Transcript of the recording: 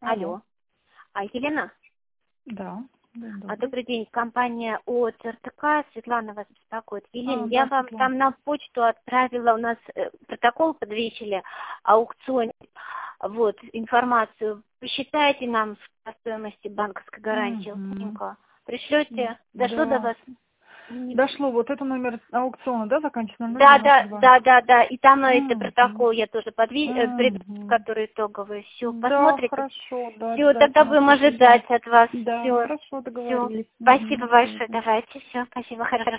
Алло. Елена? Да. Добрый день. Компания ООО ЦРТК. Светлана вас беспокоит. Елена, я да, вам Светлана. там на почту отправила, у нас протокол подвесили, аукцион, вот, информацию. Посчитайте нам по стоимости банковской гарантии. Пришлете? Дошло до вас? Дошло. Вот это номер аукциона, да, заканчивается на 092? Да. И там это протокол я тоже который итоговый. Все, посмотрите. Хорошо, да. Все, тогда будем ожидать от вас. Да, Всё. хорошо, договорились. Спасибо большое. Давайте. Все, спасибо. Хорошо.